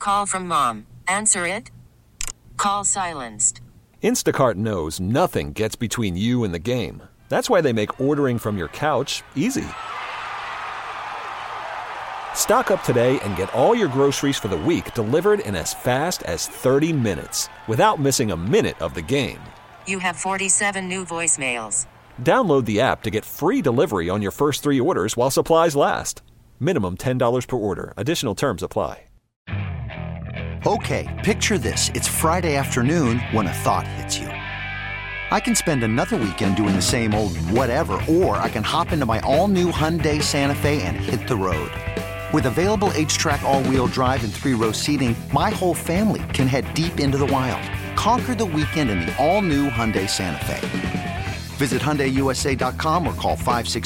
Call from mom. Answer it. Call silenced. Instacart knows nothing gets between you and the game. That's why they make ordering from your couch easy. Stock up today and get all your groceries for the week delivered in as fast as 30 minutes without missing a minute of the game. You have 47 new voicemails. Download the app to get free delivery on your first 3 orders while supplies last. Minimum $10 per order. Additional terms apply. Okay, picture this. It's Friday afternoon when a thought hits you. I can spend another weekend doing the same old whatever, or I can hop into my all-new Hyundai Santa Fe and hit the road. With available H-Track all-wheel drive and 3-row seating, my whole family can head deep into the wild. Conquer the weekend in the all-new Hyundai Santa Fe. Visit HyundaiUSA.com or call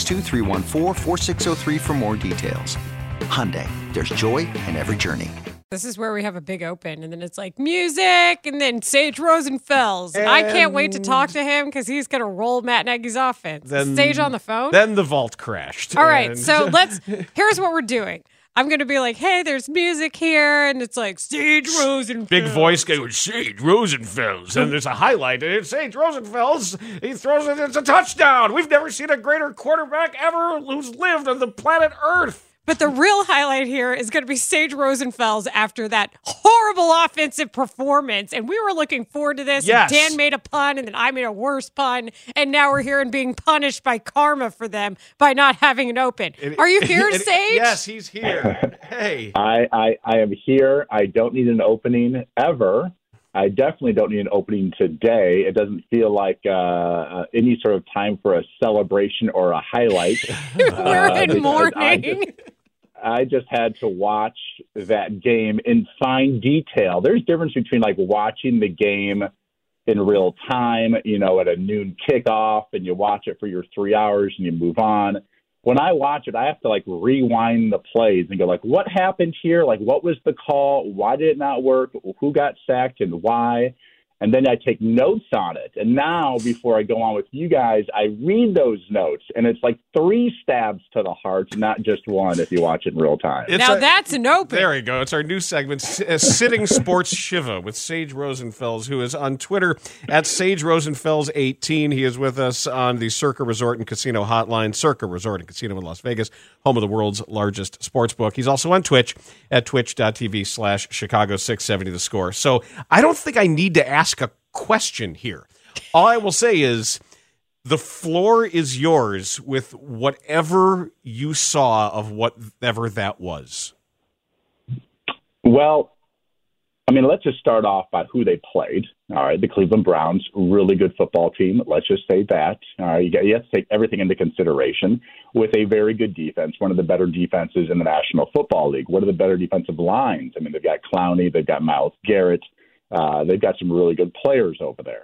562-314-4603 for more details. Hyundai, there's joy in every journey. This is where we have a big open, and then it's like music, and then Sage Rosenfels. I can't wait to talk to him because he's going to roll Matt Nagy's offense. Sage on the phone? Then the vault crashed. All right, so here's what we're doing. I'm going to be like, hey, there's music here, and it's like, Sage Rosenfels. Big voice going, Sage Rosenfels. And there's a highlight, and it's Sage Rosenfels. He throws it, it's a touchdown. We've never seen a greater quarterback ever who's lived on the planet Earth. But the real highlight here is going to be Sage Rosenfels after that horrible offensive performance. And we were looking forward to this. Yes. Dan made a pun, and then I made a worse pun. And now we're here and being punished by karma for them by not having an open. Are you here, Sage? Yes, he's here. Hey. I am here. I don't need an opening ever. I definitely don't need an opening today. It doesn't feel like any sort of time for a celebration or a highlight. We're in mourning. I just had to watch that game in fine detail. There's a difference between like watching the game in real time, at a noon kickoff, and you watch it for your 3 hours and you move on. When I watch it, I have to like rewind the plays and go like, what happened here? Like, what was the call? Why did it not work? Who got sacked and why? And then I take notes on it. And now, before I go on with you guys, I read those notes, and it's like 3 stabs to the heart, not just one if you watch it in real time. That's an open. There we go. It's our new segment, Sitting Sports Shiva with Sage Rosenfels, who is on Twitter at Sage Rosenfels18. He is with us on the Circa Resort and Casino hotline, Circa Resort and Casino in Las Vegas, home of the world's largest sports book. He's also on Twitch at twitch.tv/Chicago670 The Score. So I don't think I need to ask a question here. All I will say is the floor is yours with whatever you saw of whatever that was. Well, I mean, let's just start off by who they played. All right, the Cleveland Browns, really good football team. Let's just say that. All right, you have to take everything into consideration with a very good defense, one of the better defenses in the National Football League. One of the better defensive lines. I mean, they've got Clowney, they've got Myles Garrett. They've got some really good players over there.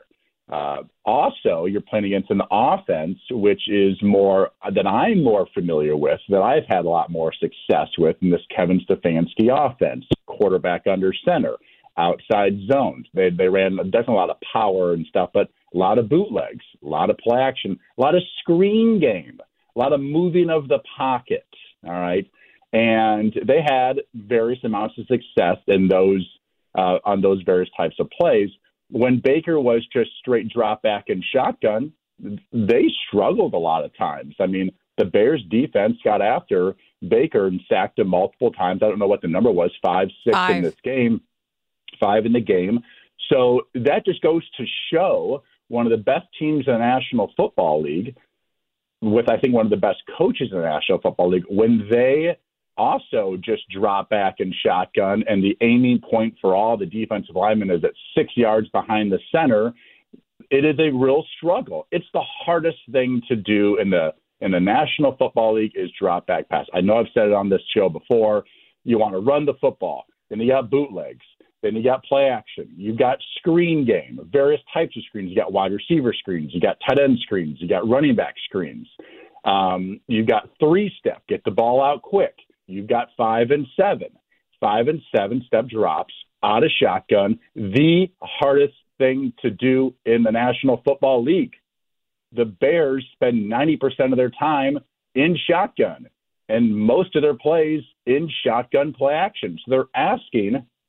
Also, you're playing against an offense which is more that I'm more familiar with, that I've had a lot more success with in this Kevin Stefanski offense. Quarterback under center, outside zones. They ran definitely a lot of power and stuff, but a lot of bootlegs, a lot of play action, a lot of screen game, a lot of moving of the pocket. All right, and they had various amounts of success in those. On those various types of plays. When Baker was just straight drop back and shotgun, they struggled a lot of times. I mean, the Bears defense got after Baker and sacked him multiple times. I don't know what the number was, 5 in this game, 5 in the game. So that just goes to show one of the best teams in the National Football League with, I think, one of the best coaches in the National Football League, when they also just drop back and shotgun, and the aiming point for all the defensive linemen is at 6 yards behind the center. It is a real struggle. It's the hardest thing to do in the National Football League is drop back pass. I know I've said it on this show before. You want to run the football, then you got bootlegs, then you got play action, you've got screen game, various types of screens. You got wide receiver screens, you got tight end screens, you got running back screens. You've got 3-step, get the ball out quick. You've got 5 and 7 step drops out of shotgun, the hardest thing to do in the National Football League. The Bears spend 90% of their time in shotgun and most of their plays in shotgun play action. So they're asking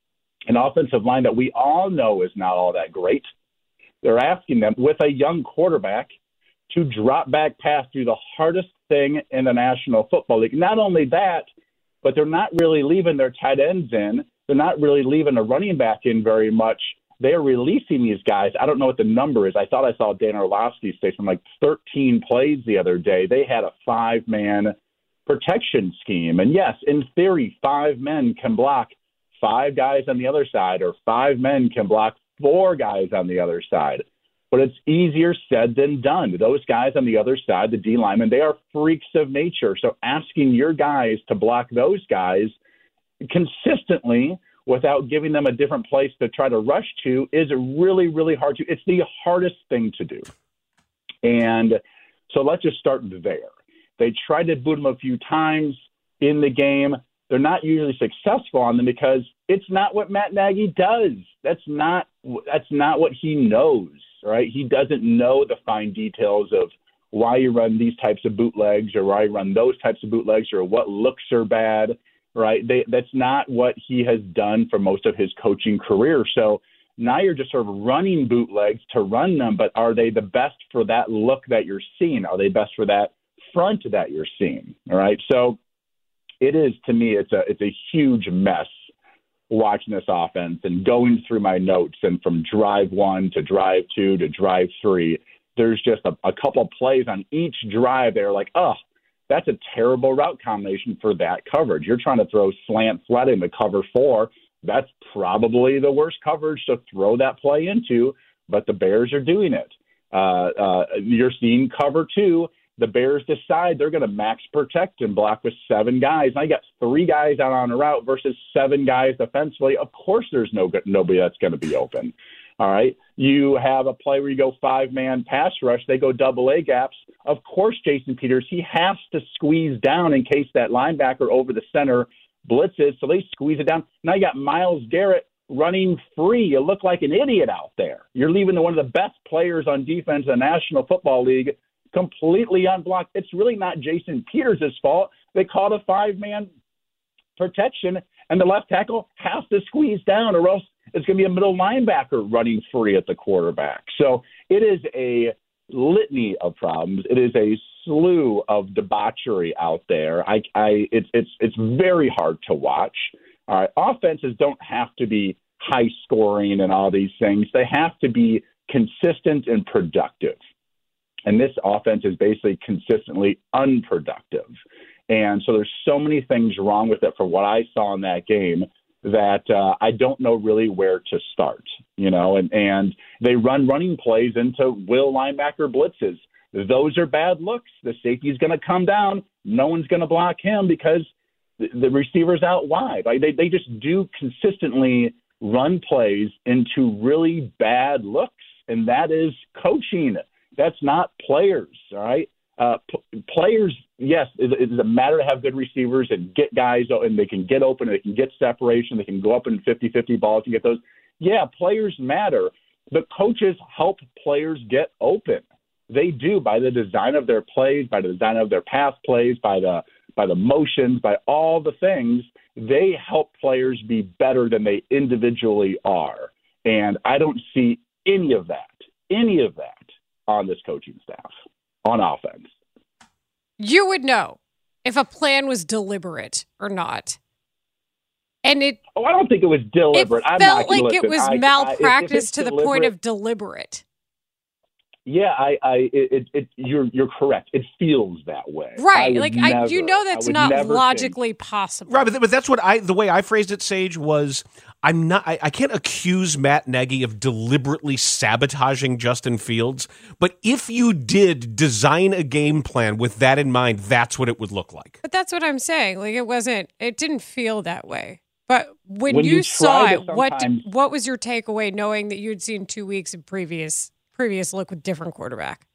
an offensive line that we all know is not all that great. They're asking them, with a young quarterback, to drop back pass through the hardest thing in the National Football League. Not only that, but they're not really leaving their tight ends in. They're not really leaving a running back in very much. They're releasing these guys. I don't know what the number is. I thought I saw Dan Orlovsky say something like 13 plays the other day. They had a 5-man protection scheme. And yes, in theory, 5 men can block 5 guys on the other side, or 5 men can block 4 guys on the other side. But it's easier said than done. Those guys on the other side, the D linemen, they are freaks of nature. So asking your guys to block those guys consistently without giving them a different place to try to rush to is really, really hard to. It's the hardest thing to do. And so let's just start there. They tried to boot them a few times in the game. They're not usually successful on them because it's not what Matt Nagy does. That's not what he knows, right? He doesn't know the fine details of why you run these types of bootlegs or why you run those types of bootlegs or what looks are bad. Right? That's not what he has done for most of his coaching career. So now you're just sort of running bootlegs to run them, but are they the best for that look that you're seeing? Are they best for that front that you're seeing? All right. So it is, to me, it's a huge mess watching this offense and going through my notes, and from drive 1 to drive 2 to drive 3, there's just a couple plays on each drive. They're like, oh, that's a terrible route combination for that coverage. You're trying to throw slant flooding to cover 4. That's probably the worst coverage to throw that play into, but the Bears are doing it. You're seeing cover 2. The Bears decide they're going to max protect and block with 7 guys. Now you got 3 guys out on a route versus 7 guys defensively. Of course there's nobody that's going to be open. All right. You have a play where you go 5-man pass rush. They go double A gaps. Of course, Jason Peters, he has to squeeze down in case that linebacker over the center blitzes. So they squeeze it down. Now you got Myles Garrett running free. You look like an idiot out there. You're leaving one of the best players on defense in the National Football League completely unblocked. It's really not Jason Peters' fault. They called a 5-man protection, and the left tackle has to squeeze down, or else it's going to be a middle linebacker running free at the quarterback. So it is a litany of problems. It is a slew of debauchery out there. It's very hard to watch. All right, offenses don't have to be high scoring and all these things. They have to be consistent and productive. And this offense is basically consistently unproductive. And so there's so many things wrong with it from what I saw in that game that I don't know really where to start, and they run running plays into will linebacker blitzes. Those are bad looks. The safety's going to come down. No one's going to block him because the receiver's out wide. Like they just do consistently run plays into really bad looks, and that is coaching. That's not players, all right? Players, yes, it's a matter to have good receivers and get guys, and they can get open, they can get separation, they can go up in 50-50 balls and get those. Yeah, players matter, but coaches help players get open. They do, by the design of their plays, by the design of their pass plays, by the motions, by all the things. They help players be better than they individually are. And I don't see any of that on this coaching staff on offense. You would know if a plan was deliberate or not. And I don't think it was deliberate. It felt like it was malpractice to the point of deliberate. Yeah, you're correct. It feels that way, right? That's not logically possible, right? But that's what the way I phrased it, Sage, was I can't accuse Matt Nagy of deliberately sabotaging Justin Fields, but if you did design a game plan with that in mind, that's what it would look like. But that's what I'm saying. Like it didn't feel that way. But when you saw it, what was your takeaway, knowing that you had seen 2 weeks of previous look with different quarterback?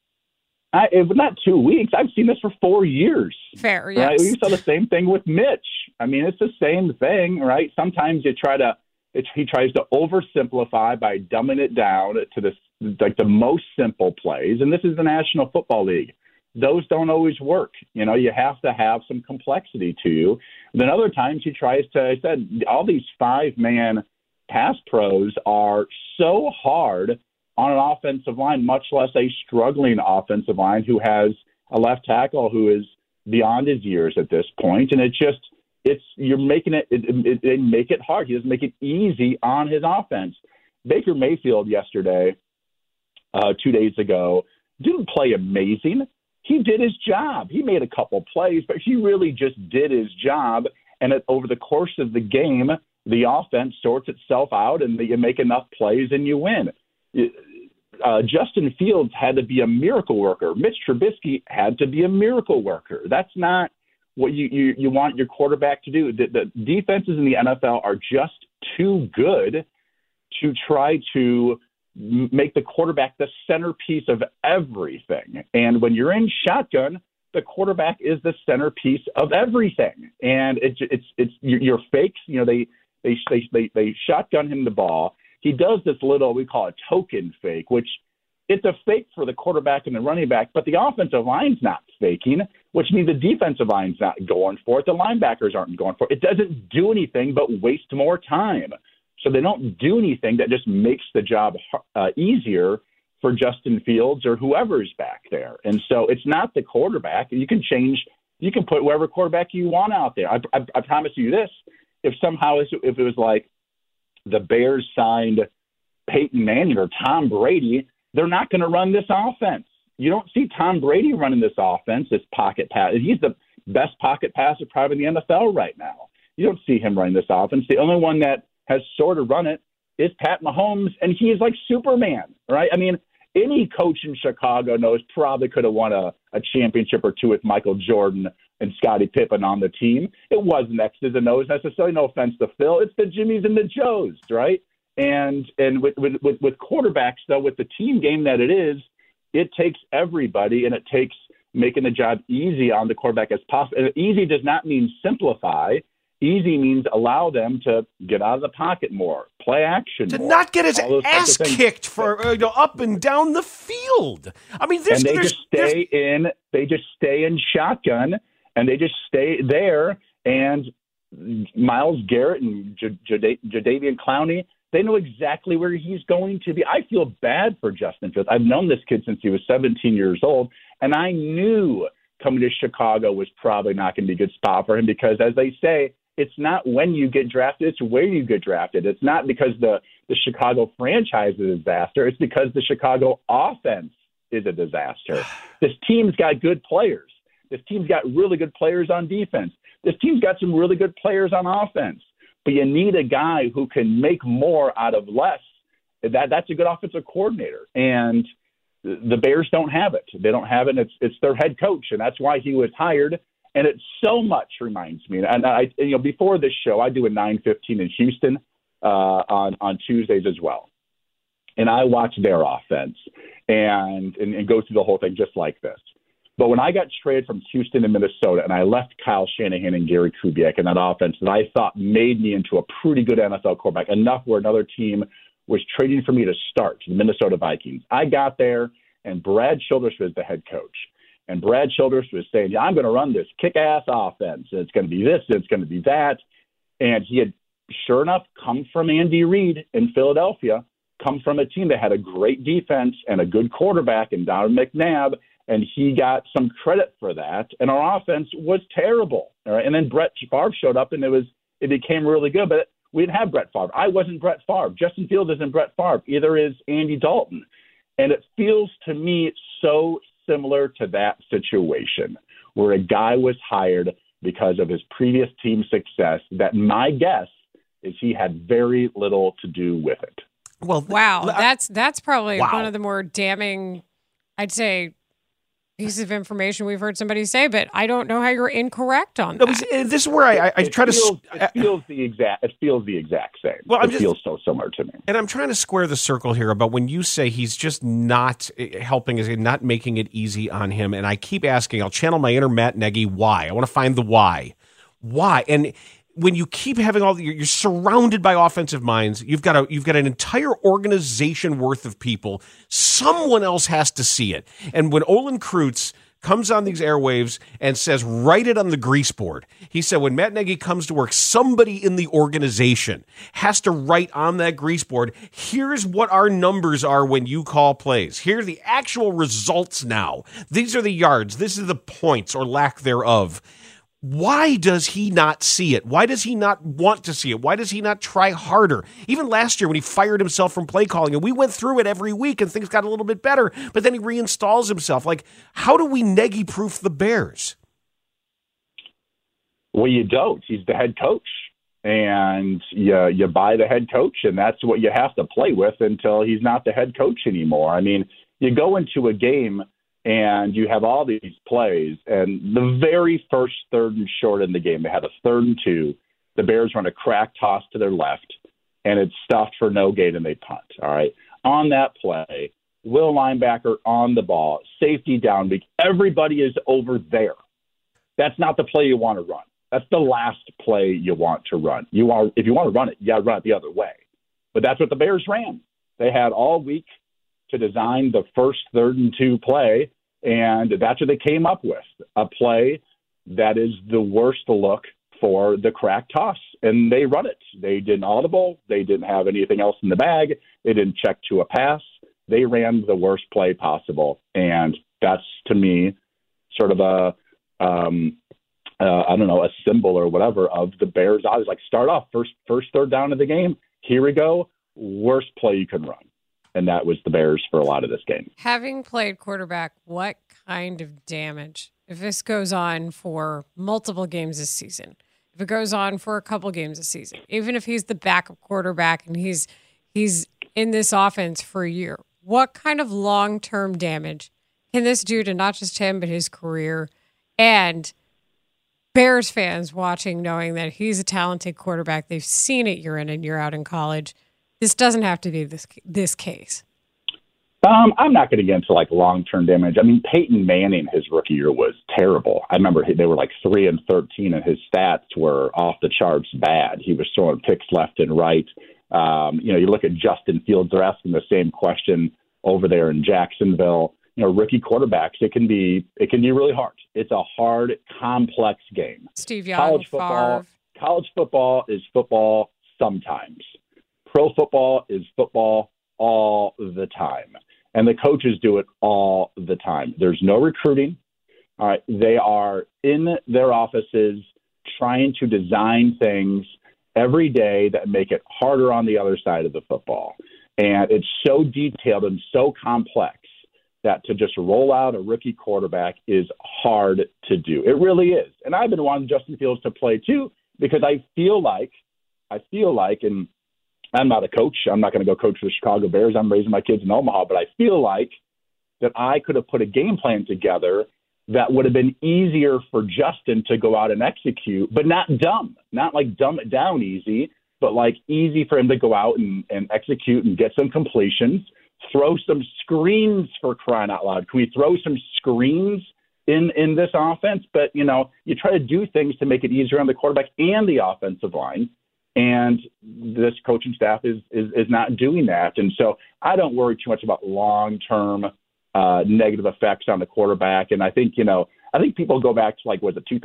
Not 2 weeks. I've seen this for 4 years. Fair, yes. Right? We saw the same thing with Mitch. I mean, it's the same thing, right? Sometimes he tries to oversimplify by dumbing it down to the most simple plays. And this is the National Football League. Those don't always work. You have to have some complexity to you. And then other times he tries to, all these 5-man pass pros are so hard on an offensive line, much less a struggling offensive line who has a left tackle who is beyond his years at this point. And you're making they make it hard. He doesn't make it easy on his offense. Baker Mayfield yesterday, 2 days ago, didn't play amazing. He did his job. He made a couple plays, but he really just did his job. And over the course of the game, the offense sorts itself out, and you make enough plays and you win. Justin Fields had to be a miracle worker. Mitch Trubisky had to be a miracle worker. That's not what you want your quarterback to do. The defenses in the NFL are just too good to try to make the quarterback the centerpiece of everything. And when you're in shotgun, the quarterback is the centerpiece of everything. And it's your fakes. You know, they shotgun him the ball. He does this little, we call it token fake, which it's a fake for the quarterback and the running back, but the offensive line's not faking, which means the defensive line's not going for it. The linebackers aren't going for it. It doesn't do anything but waste more time. So they don't do anything that just makes the job easier for Justin Fields or whoever's back there. And so it's not the quarterback. You can put whoever quarterback you want out there. I promise you this, if it was like the Bears signed Peyton Manning or Tom Brady, they're not going to run this offense. You don't see Tom Brady running this offense, this pocket pass. He's the best pocket passer probably in the NFL right now. You don't see him running this offense. The only one that has sort of run it is Pat Mahomes, and he is like Superman, right? I mean, any coach in Chicago knows probably could have won a championship or two with Michael Jordan and Scottie Pippen on the team. It wasn't X's and O's necessarily, no offense to Phil. It's the Jimmys and the Joes, right? And with quarterbacks, though, with the team game that it is, it takes everybody, and it takes making the job easy on the quarterback as possible. And easy does not mean simplify. Easy means allow them to get out of the pocket more, play action to more, not get his ass kicked for up and down the field. I mean, they just stay in shotgun, and they just stay there. And Myles Garrett and Jadeveon Clowney, they know exactly where he's going to be. I feel bad for Justin Fields. I've known this kid since he was 17 years old, and I knew coming to Chicago was probably not going to be a good spot for him because, as they say, it's not when you get drafted, it's where you get drafted. It's not because the Chicago franchise is a disaster. It's because the Chicago offense is a disaster. This team's got good players. This team's got really good players on defense. This team's got some really good players on offense. But you need a guy who can make more out of less. That's a good offensive coordinator. And the Bears don't have it. They don't have it. It's their head coach, and that's why he was hired. And it so much reminds me. And before this show, I do a 9:15 in Houston on Tuesdays as well, and I watch their offense and go through the whole thing just like this. But when I got traded from Houston to Minnesota, and I left Kyle Shanahan and Gary Kubiak in that offense that I thought made me into a pretty good NFL quarterback, enough where another team was trading for me to start, the Minnesota Vikings. I got there, and Brad Childress was the head coach. And Brad Childress was saying, I'm going to run this kick-ass offense. It's going to be this, it's going to be that. And he had, sure enough, come from Andy Reid in Philadelphia, come from a team that had a great defense and a good quarterback in Donovan McNabb, and he got some credit for that. And our offense was terrible. All right? And then Brett Favre showed up, and it became really good. But we didn't have Brett Favre. I wasn't Brett Favre. Justin Fields isn't Brett Favre. Either is Andy Dalton. And it feels to me so similar to that situation where a guy was hired because of his previous team success that my guess is he had very little to do with it. Well, wow. That's probably one of the more damning, I'd say, piece of information we've heard somebody say, but I don't know how you're incorrect on that. This is where I try to. It feels the exact same. Well, it feels so similar to me. And I'm trying to square the circle here about when you say he's just not helping, not making it easy on him. And I keep asking, I'll channel my inner Matt Nagy, why? I want to find the why. Why? And when you keep having you're surrounded by offensive minds, you've got an entire organization worth of people. Someone else has to see it. And when Olin Kreutz comes on these airwaves and says, write it on the grease board. He said, when Matt Nagy comes to work, somebody in the organization has to write on that grease board, here's what our numbers are when you call plays. Here are the actual results now. These are the yards. This is the points or lack thereof. Why does he not see it? Why does he not want to see it? Why does he not try harder? Even last year when he fired himself from play calling, and we went through it every week and things got a little bit better, but then he reinstalls himself. Like, how do we Nagy-proof the Bears? Well, you don't. He's the head coach, and you buy the head coach, and that's what you have to play with until he's not the head coach anymore. I mean, you go into a game and you have all these plays, and the very first 3rd and short in the game, they had a 3rd and 2. The Bears run a crack toss to their left, and it's stuffed for no gain, and they punt. All right. On that play, will linebacker on the ball, safety down, everybody is over there. That's not the play you want to run. That's the last play you want to run. If you want to run it, you got to run it the other way. But that's what the Bears ran. They had all week to design the first 3rd and 2 play, and that's what they came up with, a play that is the worst look for the crack toss. And they run it. They didn't audible. They didn't have anything else in the bag. They didn't check to a pass. They ran the worst play possible. And that's, to me, sort of a symbol or whatever of the Bears. I was like, start off first 3rd down of the game. Here we go. Worst play you can run. And that was the Bears for a lot of this game. Having played quarterback, what kind of damage, if this goes on for multiple games this season, if it goes on for a couple games this season, even if he's the backup quarterback and he's in this offense for a year, what kind of long-term damage can this do to not just him, but his career and Bears fans watching, knowing that he's a talented quarterback? They've seen it year in and year out in college. This doesn't have to be this case. I'm not going to get into like long-term damage. I mean, Peyton Manning, his rookie year was terrible. I remember they were like 3-13, and his stats were off the charts bad. He was throwing picks left and right. You look at Justin Fields; they're asking the same question over there in Jacksonville. Rookie quarterbacks, it can be really hard. It's a hard, complex game. Steve Young, college football is football sometimes. Pro football is football all the time. And the coaches do it all the time. There's no recruiting. All right. They are in their offices trying to design things every day that make it harder on the other side of the football. And it's so detailed and so complex that to just roll out a rookie quarterback is hard to do. It really is. And I've been wanting Justin Fields to play too, because I feel like, and I'm not a coach. I'm not going to go coach the Chicago Bears. I'm raising my kids in Omaha, but I feel like that I could have put a game plan together that would have been easier for Justin to go out and execute, but not dumb, not like dumb it down easy, but like easy for him to go out and execute and get some completions, throw some screens, for crying out loud. Can we throw some screens in this offense? But, you try to do things to make it easier on the quarterback and the offensive line. And this coaching staff is not doing that. And so I don't worry too much about long-term negative effects on the quarterback. And I think, people go back to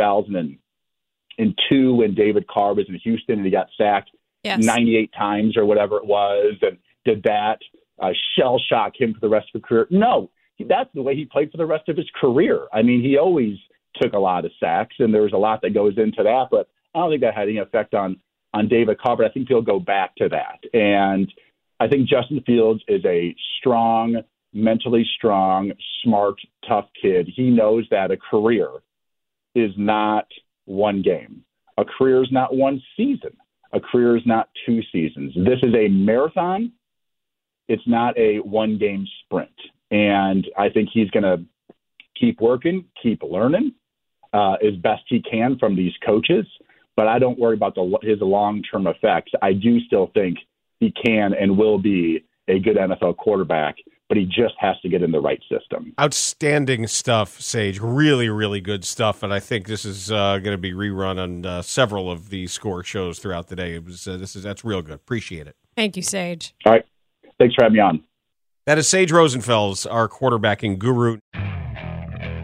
2002 when David Carr was in Houston and he got sacked 98 times or whatever it was. And did that shell shock him for the rest of his career? No, that's the way he played for the rest of his career. I mean, he always took a lot of sacks, and there was a lot that goes into that. But I don't think that had any effect on David Carr, but I think he'll go back to that. And I think Justin Fields is a strong, mentally strong, smart, tough kid. He knows that a career is not one game. A career is not one season. A career is not 2 seasons. This is a marathon. It's not a one-game sprint. And I think he's going to keep working, keep learning as best he can from these coaches. But I don't worry about his long-term effects. I do still think he can and will be a good NFL quarterback, but he just has to get in the right system. Outstanding stuff, Sage. Really, really good stuff. And I think this is going to be rerun on several of the Score shows throughout the day. That's real good. Appreciate it. Thank you, Sage. All right. Thanks for having me on. That is Sage Rosenfels, our quarterbacking guru.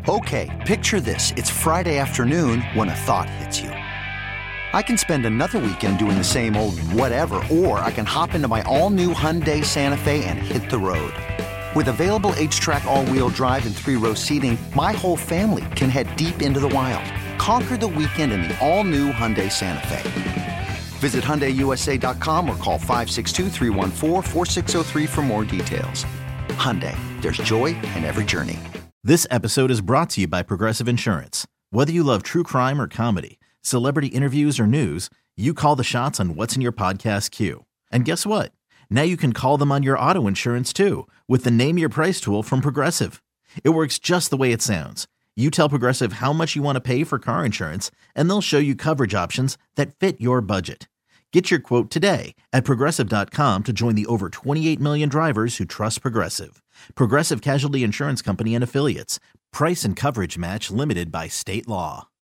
Okay, picture this. It's Friday afternoon when a thought hits you. I can spend another weekend doing the same old whatever, or I can hop into my all-new Hyundai Santa Fe and hit the road. With available H-Track all-wheel drive and 3-row seating, my whole family can head deep into the wild. Conquer the weekend in the all-new Hyundai Santa Fe. Visit HyundaiUSA.com or call 562-314-4603 for more details. Hyundai, there's joy in every journey. This episode is brought to you by Progressive Insurance. Whether you love true crime or comedy, celebrity interviews or news, you call the shots on what's in your podcast queue. And guess what? Now you can call them on your auto insurance too with the Name Your Price tool from Progressive. It works just the way it sounds. You tell Progressive how much you want to pay for car insurance, and they'll show you coverage options that fit your budget. Get your quote today at Progressive.com to join the over 28 million drivers who trust Progressive. Progressive Casualty Insurance Company and Affiliates. Price and coverage match limited by state law.